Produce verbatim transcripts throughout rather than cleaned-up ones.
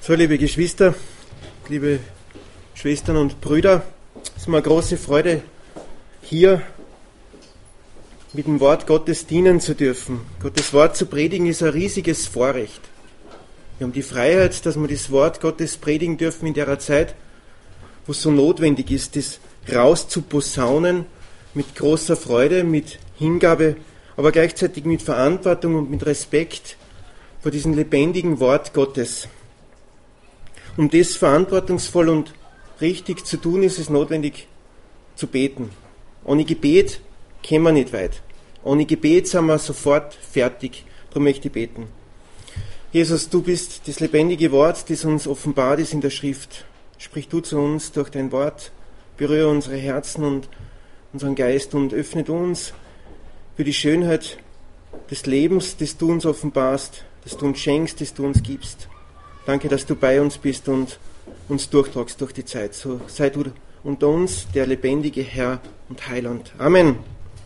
So, liebe Geschwister, liebe Schwestern und Brüder, es ist mir eine große Freude, hier mit dem Wort Gottes dienen zu dürfen. Gottes Wort zu predigen ist ein riesiges Vorrecht. Wir haben die Freiheit, dass wir das Wort Gottes predigen dürfen in der Zeit, wo es so notwendig ist, das rauszuposaunen mit großer Freude, mit Hingabe, aber gleichzeitig mit Verantwortung und mit Respekt vor diesem lebendigen Wort Gottes. Um das verantwortungsvoll und richtig zu tun, ist es notwendig zu beten. Ohne Gebet kommen wir nicht weit. Ohne Gebet sind wir sofort fertig. Darum möchte ich beten. Jesus, du bist das lebendige Wort, das uns offenbart ist in der Schrift. Sprich du zu uns durch dein Wort, berühre unsere Herzen und unseren Geist und öffne uns für die Schönheit des Lebens, das du uns offenbarst, das du uns schenkst, das du uns gibst. Danke, dass du bei uns bist und uns durchtragst durch die Zeit. So sei du unter uns der lebendige Herr und Heiland. Amen.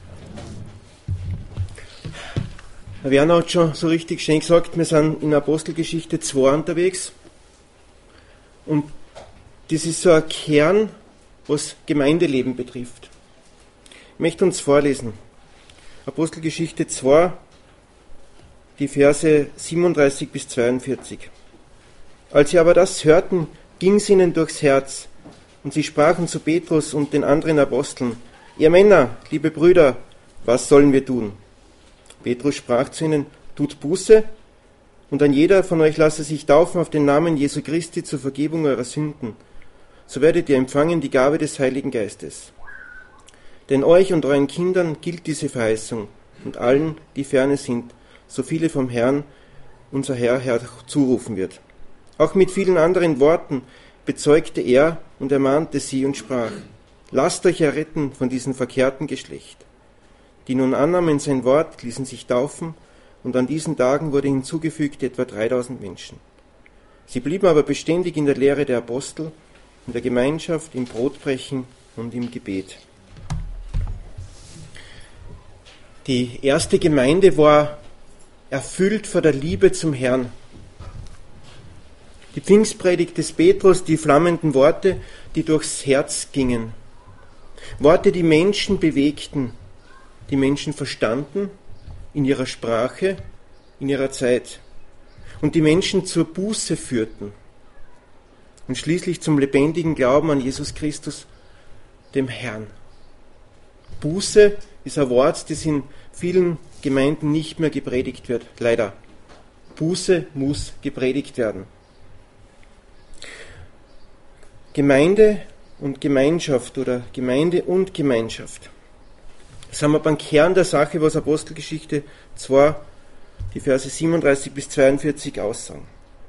Herr Werner hat schon so richtig schön gesagt, wir sind in Apostelgeschichte zwei unterwegs. Und das ist so ein Kern, was Gemeindeleben betrifft. Ich möchte uns vorlesen. Apostelgeschichte zwei, die Verse siebenunddreißig bis zweiundvierzig. Als sie aber das hörten, ging es ihnen durchs Herz, und sie sprachen zu Petrus und den anderen Aposteln: Ihr Männer, liebe Brüder, was sollen wir tun? Petrus sprach zu ihnen: Tut Buße, und ein jeder von euch lasse sich taufen auf den Namen Jesu Christi zur Vergebung eurer Sünden. So werdet ihr empfangen die Gabe des Heiligen Geistes. Denn euch und euren Kindern gilt diese Verheißung, und allen, die ferne sind, so viele vom Herrn, unser Herr, Herr zurufen wird. Auch mit vielen anderen Worten bezeugte er und ermahnte sie und sprach: Lasst euch erretten von diesem verkehrten Geschlecht. Die nun annahmen sein Wort, ließen sich taufen, und an diesen Tagen wurde hinzugefügt etwa dreitausend Menschen. Sie blieben aber beständig in der Lehre der Apostel, in der Gemeinschaft, im Brotbrechen und im Gebet. Die erste Gemeinde war erfüllt von der Liebe zum Herrn. Die Pfingstpredigt des Petrus, die flammenden Worte, die durchs Herz gingen. Worte, die Menschen bewegten, die Menschen verstanden in ihrer Sprache, in ihrer Zeit und die Menschen zur Buße führten und schließlich zum lebendigen Glauben an Jesus Christus, dem Herrn. Buße ist ein Wort, das in vielen Gemeinden nicht mehr gepredigt wird, leider. Buße muss gepredigt werden. Gemeinde und Gemeinschaft oder Gemeinde und Gemeinschaft. Das haben wir beim Kern der Sache, was Apostelgeschichte zwei, die Verse siebenunddreißig bis zweiundvierzig aussagen.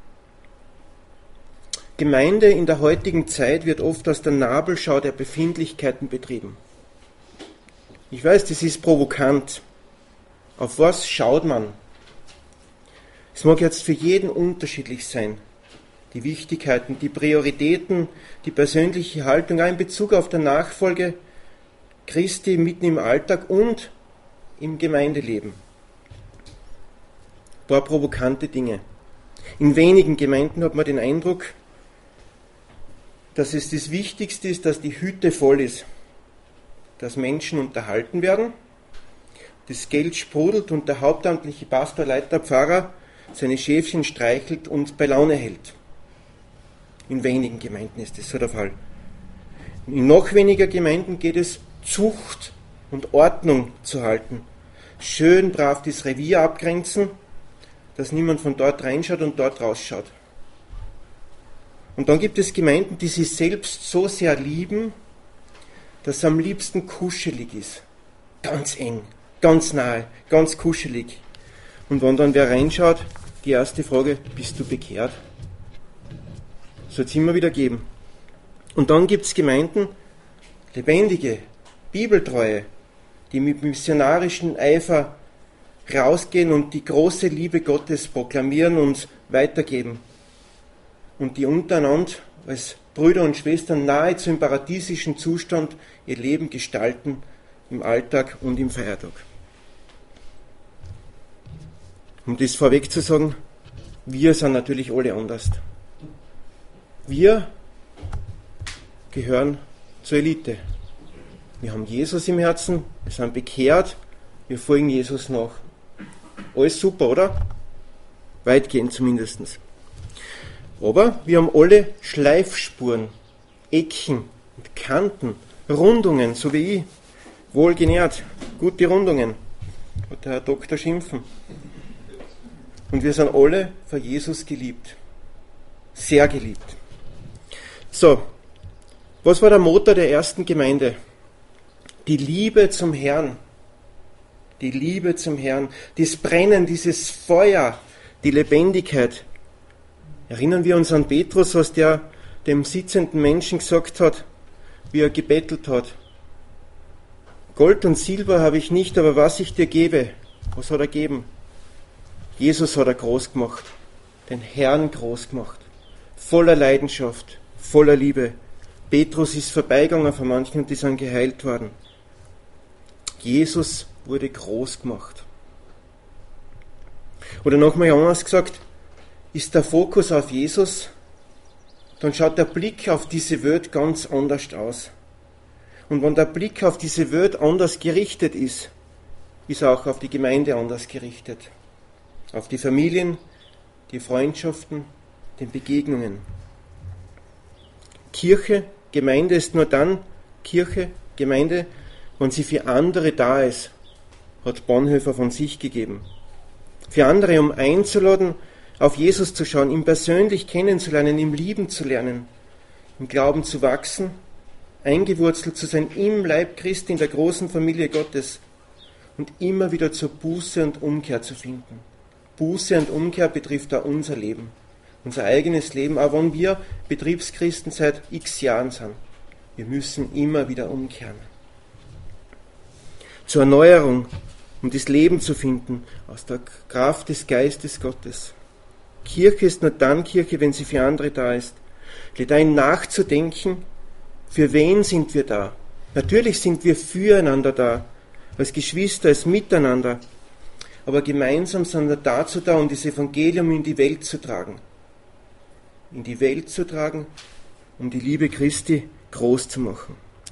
Gemeinde in der heutigen Zeit wird oft aus der Nabelschau der Befindlichkeiten betrieben. Ich weiß, das ist provokant. Auf was schaut man? Es mag jetzt für jeden unterschiedlich sein. Die Wichtigkeiten, die Prioritäten, die persönliche Haltung, auch in Bezug auf der Nachfolge Christi mitten im Alltag und im Gemeindeleben. Ein paar provokante Dinge. In wenigen Gemeinden hat man den Eindruck, dass es das Wichtigste ist, dass die Hütte voll ist, dass Menschen unterhalten werden, das Geld sprudelt und der hauptamtliche Pastor, Leiter, Pfarrer seine Schäfchen streichelt und bei Laune hält. In wenigen Gemeinden ist das so der Fall. In noch weniger Gemeinden geht es, Zucht und Ordnung zu halten. Schön brav das Revier abgrenzen, dass niemand von dort reinschaut und dort rausschaut. Und dann gibt es Gemeinden, die sich selbst so sehr lieben, dass es am liebsten kuschelig ist. Ganz eng, ganz nahe, ganz kuschelig. Und wenn dann wer reinschaut, die erste Frage: Bist du bekehrt? Soll es immer wieder geben. Und dann gibt es Gemeinden, lebendige, bibeltreue, die mit missionarischem Eifer rausgehen und die große Liebe Gottes proklamieren und weitergeben. Und die untereinander als Brüder und Schwestern nahezu im paradiesischen Zustand ihr Leben gestalten, im Alltag und im Feiertag. Um das vorweg zu sagen, wir sind natürlich alle anders. Wir gehören zur Elite. Wir haben Jesus im Herzen, wir sind bekehrt, wir folgen Jesus nach. Alles super, oder? Weitgehend zumindest. Aber wir haben alle Schleifspuren, Ecken und Kanten, Rundungen, so wie ich. Wohlgenährt, gute Rundungen. Hat der Herr Doktor schimpfen. Und wir sind alle von Jesus geliebt. Sehr geliebt. So, was war der Motor der ersten Gemeinde? Die Liebe zum Herrn. Die Liebe zum Herrn. Das Brennen, dieses Feuer, die Lebendigkeit. Erinnern wir uns an Petrus, was der dem sitzenden Menschen gesagt hat, wie er gebettelt hat. Gold und Silber habe ich nicht, aber was ich dir gebe, was hat er gegeben? Jesus hat er groß gemacht, den Herrn groß gemacht, voller Leidenschaft, voller Liebe. Petrus ist vorbeigegangen von manchen und die sind geheilt worden. Jesus wurde groß gemacht. Oder nochmal anders gesagt, ist der Fokus auf Jesus, dann schaut der Blick auf diese Welt ganz anders aus. Und wenn der Blick auf diese Welt anders gerichtet ist, ist er auch auf die Gemeinde anders gerichtet. Auf die Familien, die Freundschaften, die Begegnungen. Kirche, Gemeinde ist nur dann Kirche, Gemeinde, wenn sie für andere da ist, hat Bonhoeffer von sich gegeben. Für andere, um einzuladen, auf Jesus zu schauen, ihn persönlich kennenzulernen, ihm lieben zu lernen, im Glauben zu wachsen, eingewurzelt zu sein im Leib Christi, in der großen Familie Gottes und immer wieder zur Buße und Umkehr zu finden. Buße und Umkehr betrifft auch unser Leben, unser eigenes Leben, auch wenn wir Betriebschristen seit x Jahren sind. Wir müssen immer wieder umkehren. Zur Erneuerung, um das Leben zu finden, aus der Kraft des Geistes Gottes. Kirche ist nur dann Kirche, wenn sie für andere da ist. Lädt ein, nachzudenken, für wen sind wir da? Natürlich sind wir füreinander da, als Geschwister, als Miteinander. Aber gemeinsam sind wir dazu da, um das Evangelium in die Welt zu tragen. In die Welt zu tragen, um die Liebe Christi groß zu machen.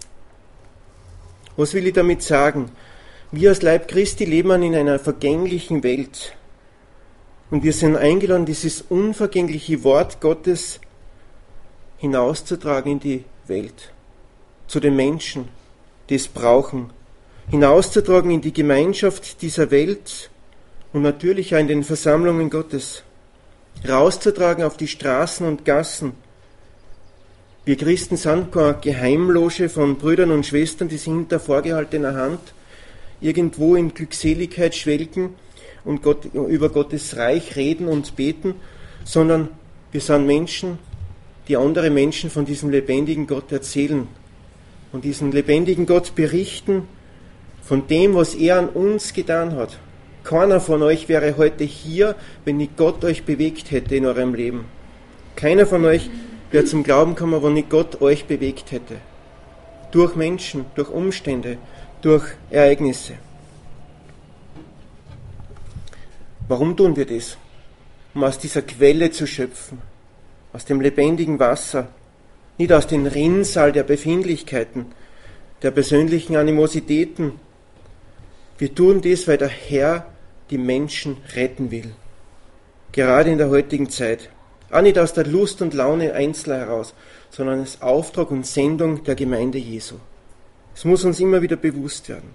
Was will ich damit sagen? Wir als Leib Christi leben in einer vergänglichen Welt. Und wir sind eingeladen, dieses unvergängliche Wort Gottes hinauszutragen in die Welt, zu den Menschen, die es brauchen, hinauszutragen in die Gemeinschaft dieser Welt und natürlich auch in den Versammlungen Gottes, rauszutragen auf die Straßen und Gassen. Wir Christen sind keine Geheimloge von Brüdern und Schwestern, die sich hinter vorgehaltener Hand irgendwo in Glückseligkeit schwelgen und Gott, über Gottes Reich reden und beten, sondern wir sind Menschen, die andere Menschen von diesem lebendigen Gott erzählen, von diesem lebendigen Gott berichten, von dem, was er an uns getan hat. Keiner von euch wäre heute hier, wenn nicht Gott euch bewegt hätte in eurem Leben. Keiner von euch wäre zum Glauben gekommen, wenn nicht Gott euch bewegt hätte. Durch Menschen, durch Umstände, durch Ereignisse. Warum tun wir das? Um aus dieser Quelle zu schöpfen, aus dem lebendigen Wasser, nicht aus dem Rinnsal der Befindlichkeiten, der persönlichen Animositäten. Wir tun das, weil der Herr die Menschen retten will. Gerade in der heutigen Zeit. Auch nicht aus der Lust und Laune Einzelner heraus, sondern als Auftrag und Sendung der Gemeinde Jesu. Es muss uns immer wieder bewusst werden.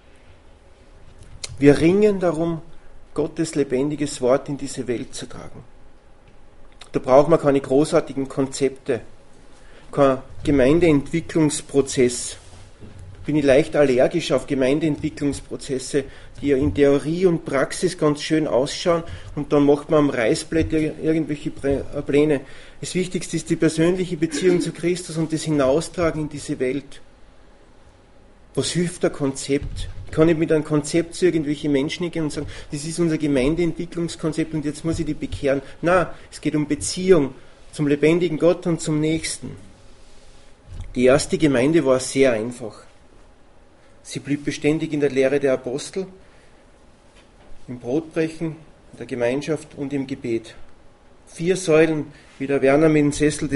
Wir ringen darum, Gottes lebendiges Wort in diese Welt zu tragen. Da braucht man keine großartigen Konzepte, kein Gemeindeentwicklungsprozess. Bin ich leicht allergisch auf Gemeindeentwicklungsprozesse, die ja in Theorie und Praxis ganz schön ausschauen und dann macht man am Reißbrett irgendwelche Pläne. Das Wichtigste ist die persönliche Beziehung zu Christus und das Hinaustragen in diese Welt. Was hilft ein Konzept? Ich kann nicht mit einem Konzept zu irgendwelchen Menschen gehen und sagen, das ist unser Gemeindeentwicklungskonzept und jetzt muss ich die bekehren. Nein, es geht um Beziehung zum lebendigen Gott und zum Nächsten. Die erste Gemeinde war sehr einfach. Sie blieb beständig in der Lehre der Apostel, im Brotbrechen, in der Gemeinschaft und im Gebet. Vier Säulen, wie der Werner mit dem Sessel das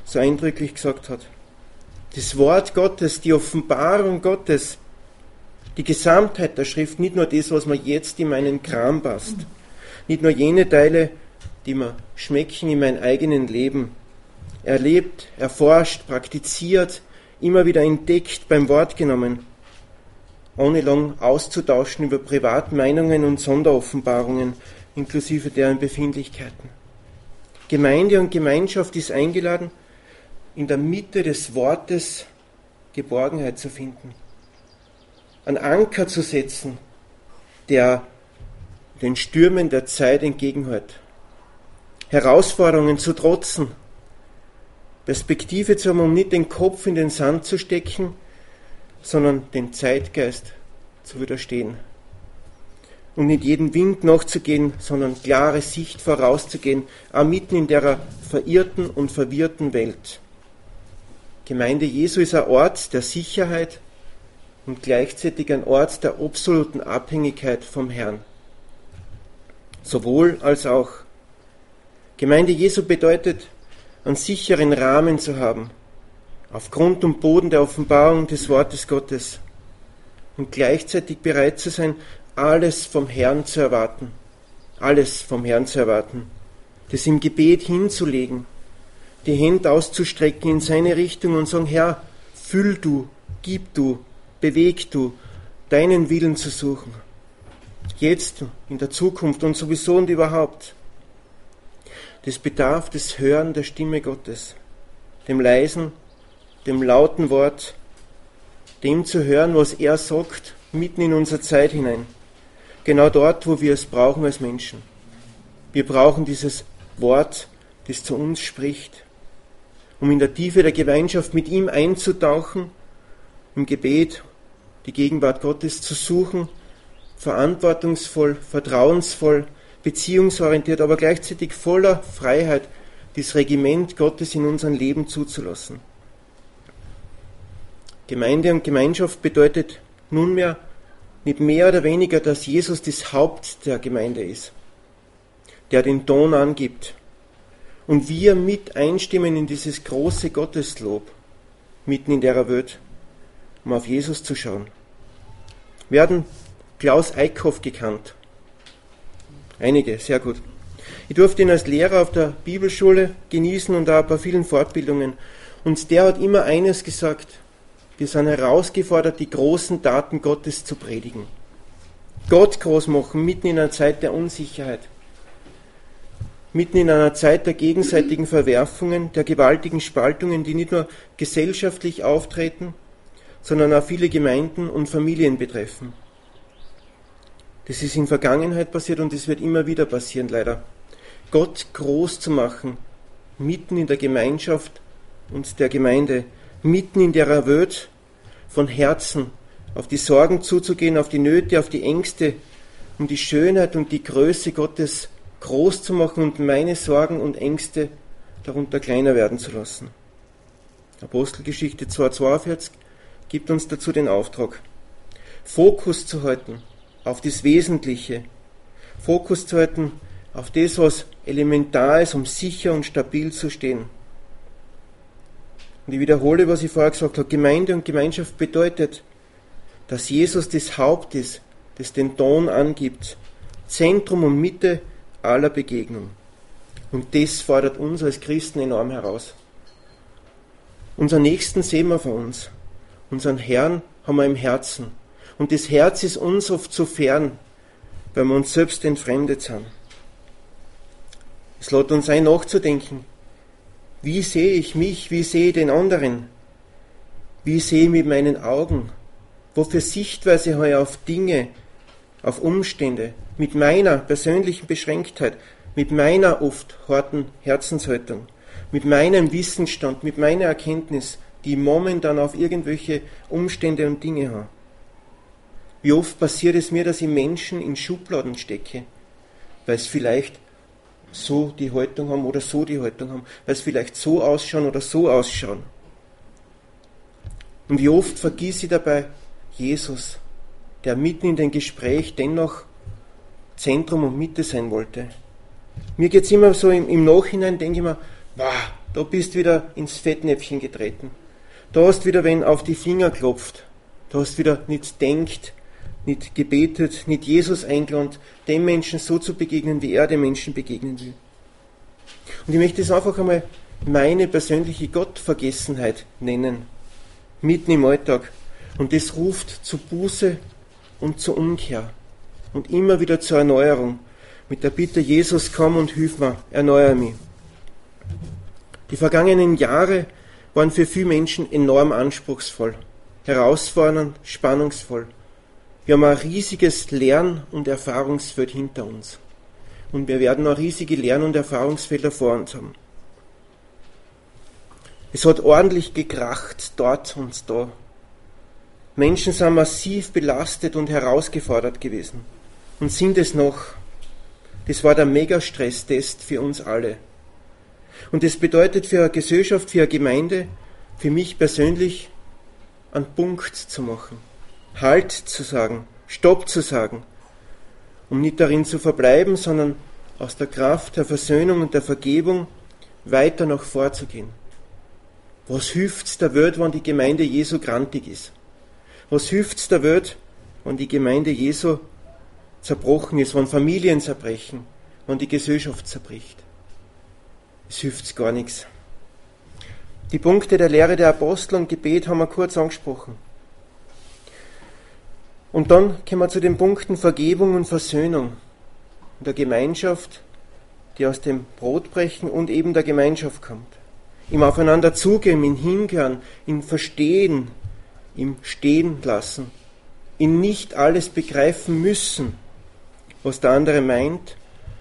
so eindrücklich gesagt hat. Das Wort Gottes, die Offenbarung Gottes, die Gesamtheit der Schrift, nicht nur das, was mir jetzt in meinen Kram passt, nicht nur jene Teile, die mir schmecken in meinem eigenen Leben, erlebt, erforscht, praktiziert, immer wieder entdeckt, beim Wort genommen, ohne lang auszutauschen über Privatmeinungen und Sonderoffenbarungen, inklusive deren Befindlichkeiten. Gemeinde und Gemeinschaft ist eingeladen, in der Mitte des Wortes Geborgenheit zu finden, einen Anker zu setzen, der den Stürmen der Zeit entgegenhält, Herausforderungen zu trotzen, Perspektive zu haben, um nicht den Kopf in den Sand zu stecken, sondern den Zeitgeist zu widerstehen. Und nicht jedem Wind nachzugehen, sondern klare Sicht vorauszugehen, auch mitten in der verirrten und verwirrten Welt. Gemeinde Jesu ist ein Ort der Sicherheit und gleichzeitig ein Ort der absoluten Abhängigkeit vom Herrn. Sowohl als auch. Gemeinde Jesu bedeutet, einen sicheren Rahmen zu haben, auf Grund und Boden der Offenbarung des Wortes Gottes und gleichzeitig bereit zu sein, alles vom Herrn zu erwarten, alles vom Herrn zu erwarten, das im Gebet hinzulegen, die Hände auszustrecken in seine Richtung und sagen, Herr, füll du, gib du, beweg du, deinen Willen zu suchen, jetzt, in der Zukunft und sowieso und überhaupt. Das bedarf des Hören der Stimme Gottes, dem leisen, dem lauten Wort, dem zu hören, was er sagt, mitten in unsere Zeit hinein. Genau dort, wo wir es brauchen als Menschen. Wir brauchen dieses Wort, das zu uns spricht, um in der Tiefe der Gemeinschaft mit ihm einzutauchen, im Gebet die Gegenwart Gottes zu suchen, verantwortungsvoll, vertrauensvoll, beziehungsorientiert, aber gleichzeitig voller Freiheit, das Regiment Gottes in unserem Leben zuzulassen. Gemeinde und Gemeinschaft bedeutet nunmehr nicht mehr oder weniger, dass Jesus das Haupt der Gemeinde ist, der den Ton angibt. Und wir mit einstimmen in dieses große Gotteslob, mitten in der Welt, um auf Jesus zu schauen. Wir hatten Klaus Eickhoff gekannt. Einige, sehr gut. Ich durfte ihn als Lehrer auf der Bibelschule genießen und auch bei vielen Fortbildungen. Und der hat immer eines gesagt: Wir sind herausgefordert, die großen Taten Gottes zu predigen. Gott groß machen, mitten in einer Zeit der Unsicherheit. Mitten in einer Zeit der gegenseitigen Verwerfungen, der gewaltigen Spaltungen, die nicht nur gesellschaftlich auftreten, sondern auch viele Gemeinden und Familien betreffen. Das ist in Vergangenheit passiert und es wird immer wieder passieren, leider. Gott groß zu machen, mitten in der Gemeinschaft und der Gemeinde, mitten in der Welt, von Herzen auf die Sorgen zuzugehen, auf die Nöte, auf die Ängste, um die Schönheit und die Größe Gottes groß zu machen und meine Sorgen und Ängste darunter kleiner werden zu lassen. Apostelgeschichte zweihundertzweiundvierzig gibt uns dazu den Auftrag, Fokus zu halten auf das Wesentliche, Fokus zu halten auf das, was elementar ist, um sicher und stabil zu stehen. Und ich wiederhole, was ich vorher gesagt habe, Gemeinde und Gemeinschaft bedeutet, dass Jesus das Haupt ist, das den Ton angibt, Zentrum und Mitte aller Begegnung. Und das fordert uns als Christen enorm heraus. Unseren Nächsten sehen wir vor uns, unseren Herrn haben wir im Herzen. Und das Herz ist uns oft so fern, weil wir uns selbst entfremdet sind. Es lädt uns ein, nachzudenken. Wie sehe ich mich? Wie sehe ich den anderen? Wie sehe ich mit meinen Augen? Wofür Sichtweise habe ich auf Dinge, auf Umstände, mit meiner persönlichen Beschränktheit, mit meiner oft harten Herzenshaltung, mit meinem Wissensstand, mit meiner Erkenntnis, die ich momentan auf irgendwelche Umstände und Dinge habe. Wie oft passiert es mir, dass ich Menschen in Schubladen stecke, weil es vielleicht so die Haltung haben oder so die Haltung haben, weil es vielleicht so ausschauen oder so ausschauen. Und wie oft vergieße ich dabei Jesus, der mitten in dem Gespräch dennoch Zentrum und Mitte sein wollte. Mir geht es immer so im, im Nachhinein, denke ich mir, wow, da bist wieder ins Fettnäpfchen getreten. Da hast wieder wen auf die Finger klopft. Da hast wieder nicht denkt, nicht gebetet, nicht Jesus eingeladen, dem Menschen so zu begegnen, wie er den Menschen begegnen will. Und ich möchte es einfach einmal meine persönliche Gottvergessenheit nennen, mitten im Alltag. Und das ruft zu Buße und zur Umkehr und immer wieder zur Erneuerung. Mit der Bitte, Jesus, komm und hilf mir, erneuere mich. Die vergangenen Jahre waren für viele Menschen enorm anspruchsvoll, herausfordernd, spannungsvoll. Wir haben ein riesiges Lern- und Erfahrungsfeld hinter uns. Und wir werden auch riesige Lern- und Erfahrungsfelder vor uns haben. Es hat ordentlich gekracht, dort und da. Menschen sind massiv belastet und herausgefordert gewesen. Und sind es noch. Das war der Mega-Stress-Test für uns alle. Und das bedeutet für eine Gesellschaft, für eine Gemeinde, für mich persönlich, einen Punkt zu machen. Halt zu sagen, Stopp zu sagen, um nicht darin zu verbleiben, sondern aus der Kraft der Versöhnung und der Vergebung weiter nach vorzugehen. Was hilft's der Welt, wenn die Gemeinde Jesu grantig ist? Was hilft's der Welt, wenn die Gemeinde Jesu zerbrochen ist, wenn Familien zerbrechen, wenn die Gesellschaft zerbricht? Es hilft gar nichts. Die Punkte der Lehre der Apostel und Gebet haben wir kurz angesprochen. Und dann kommen wir zu den Punkten Vergebung und Versöhnung in der Gemeinschaft, die aus dem Brotbrechen und eben der Gemeinschaft kommt. Im Aufeinander zugehen, im Hingehören, im Verstehen, im Stehen lassen, in nicht alles begreifen müssen, was der andere meint,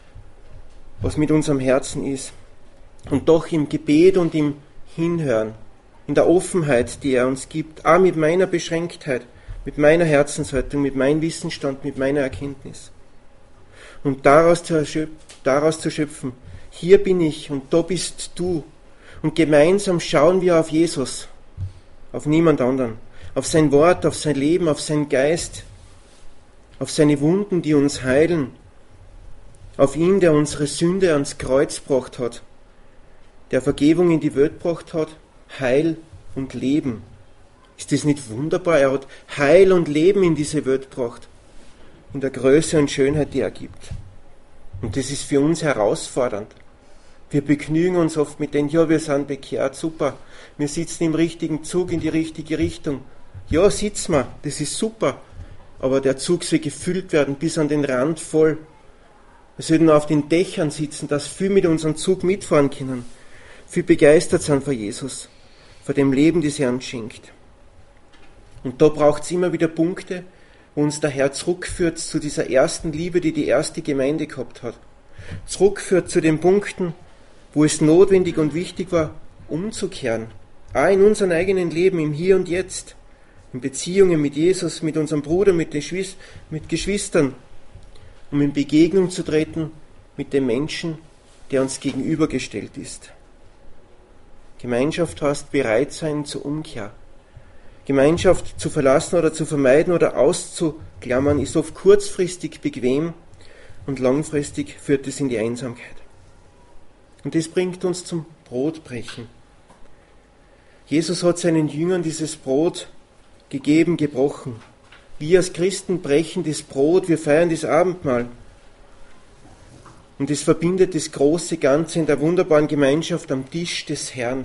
was mit unserem Herzen ist. Und doch im Gebet und im Hinhören, in der Offenheit, die er uns gibt, auch mit meiner Beschränktheit, mit meiner Herzenshaltung, mit meinem Wissensstand, mit meiner Erkenntnis. Und daraus zu, erschöpfen, daraus zu schöpfen, hier bin ich und da bist du. Und gemeinsam schauen wir auf Jesus, auf niemand anderen, auf sein Wort, auf sein Leben, auf seinen Geist, auf seine Wunden, die uns heilen, auf ihn, der unsere Sünde ans Kreuz gebracht hat, der Vergebung in die Welt gebracht hat, Heil und Leben. Ist das nicht wunderbar? Er hat Heil und Leben in diese Welt gebracht, in der Größe und Schönheit, die er gibt. Und das ist für uns herausfordernd. Wir begnügen uns oft mit den, ja, wir sind bekehrt, super, wir sitzen im richtigen Zug in die richtige Richtung. Ja, sitzen wir, das ist super, aber der Zug soll gefüllt werden bis an den Rand voll. Wir sollten auf den Dächern sitzen, dass viele mit unserem Zug mitfahren können, viel begeistert sind von Jesus, von dem Leben, das er uns schenkt. Und da braucht es immer wieder Punkte, wo uns der Herr zurückführt zu dieser ersten Liebe, die die erste Gemeinde gehabt hat. Zurückführt zu den Punkten, wo es notwendig und wichtig war, umzukehren. Auch in unserem eigenen Leben, im Hier und Jetzt, in Beziehungen mit Jesus, mit unserem Bruder, mit, den Schwis- mit Geschwistern, um in Begegnung zu treten mit dem Menschen, der uns gegenübergestellt ist. Gemeinschaft heißt bereit sein zur Umkehr. Gemeinschaft zu verlassen oder zu vermeiden oder auszuklammern ist oft kurzfristig bequem und langfristig führt es in die Einsamkeit. Und das bringt uns zum Brotbrechen. Jesus hat seinen Jüngern dieses Brot gegeben, gebrochen. Wir als Christen brechen das Brot, wir feiern das Abendmahl. Und es verbindet das große Ganze in der wunderbaren Gemeinschaft am Tisch des Herrn,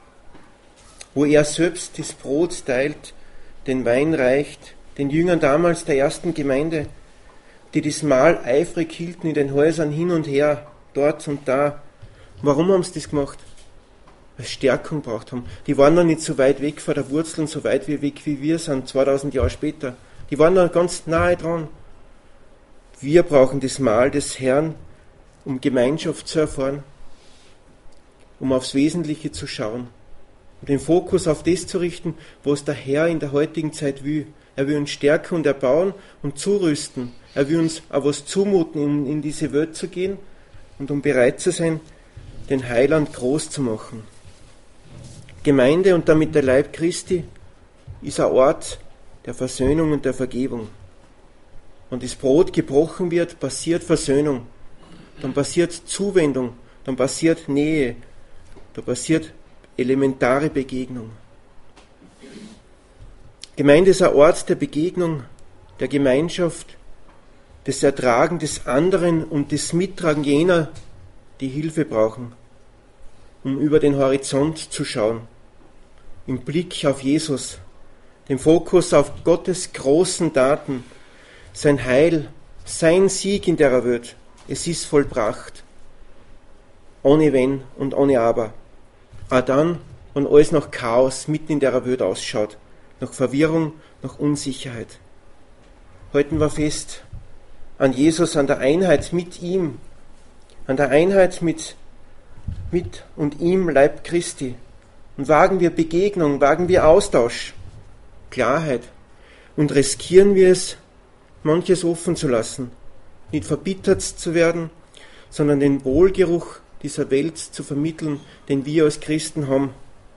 wo er selbst das Brot teilt, den Wein reicht, den Jüngern damals der ersten Gemeinde, die das Mahl eifrig hielten in den Häusern hin und her, dort und da. Warum haben sie das gemacht? Weil sie Stärkung braucht haben. Die waren noch nicht so weit weg von der Wurzel und so weit weg wie wir sind, zweitausend Jahre später. Die waren noch ganz nahe dran. Wir brauchen das Mahl des Herrn, um Gemeinschaft zu erfahren, um aufs Wesentliche zu schauen, um den Fokus auf das zu richten, was der Herr in der heutigen Zeit will. Er will uns stärken und erbauen und zurüsten. Er will uns auch was zumuten, um in diese Welt zu gehen und um bereit zu sein, den Heiland groß zu machen. Gemeinde und damit der Leib Christi ist ein Ort der Versöhnung und der Vergebung. Wenn das Brot gebrochen wird, passiert Versöhnung. Dann passiert Zuwendung, dann passiert Nähe, Da passiert elementare Begegnung. Gemeinde ist ein Ort der Begegnung, der Gemeinschaft, des Ertragen des anderen und des Mittragen jener, die Hilfe brauchen, um über den Horizont zu schauen, im Blick auf Jesus, den Fokus auf Gottes großen Taten, sein Heil, sein Sieg in der Welt. Es ist vollbracht, ohne Wenn und ohne Aber. Auch dann, wenn alles nach Chaos mitten in der Welt ausschaut, nach Verwirrung, nach Unsicherheit. Halten wir fest an Jesus, an der Einheit mit ihm, an der Einheit mit, mit und ihm, Leib Christi. Und wagen wir Begegnung, wagen wir Austausch, Klarheit und riskieren wir es, manches offen zu lassen, nicht verbittert zu werden, sondern den Wohlgeruch dieser Welt zu vermitteln, den wir als Christen haben,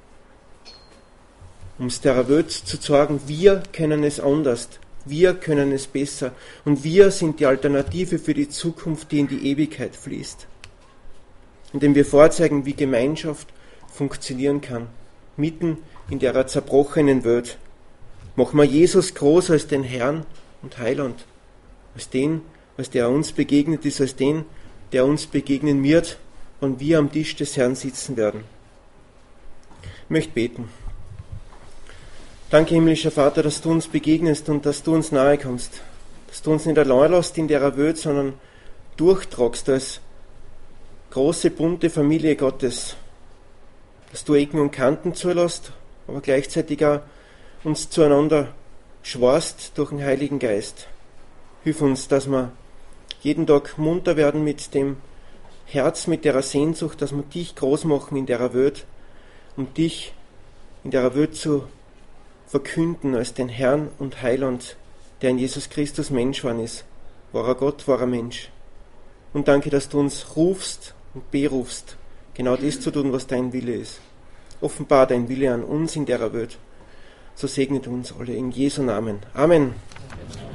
um es der Welt zu sagen, wir können es anders, wir können es besser und wir sind die Alternative für die Zukunft, die in die Ewigkeit fließt. Indem wir vorzeigen, wie Gemeinschaft funktionieren kann, mitten in der zerbrochenen Welt. Machen wir Jesus groß als den Herrn und Heiland, als den, als der uns begegnet ist, als den, der uns begegnen wird, wenn wir am Tisch des Herrn sitzen werden. Ich möchte beten. Danke, himmlischer Vater, dass du uns begegnest und dass du uns nahe kommst, dass du uns nicht allein lässt in der Welt, sondern durchtragst als große, bunte Familie Gottes, dass du Ecken und Kanten zulässt, aber gleichzeitig auch uns zueinander schwarst durch den Heiligen Geist. Hilf uns, dass wir jeden Tag munter werden mit dem Herz, mit der Sehnsucht, dass wir dich groß machen in der Welt, um dich in der Welt zu verkünden als den Herrn und Heiland, der in Jesus Christus Mensch geworden ist, wahrer Gott, wahrer Mensch. Und danke, dass du uns rufst und berufst, genau das zu tun, was dein Wille ist. Offenbar dein Wille an uns in der Welt. So segnet uns alle in Jesu Namen. Amen.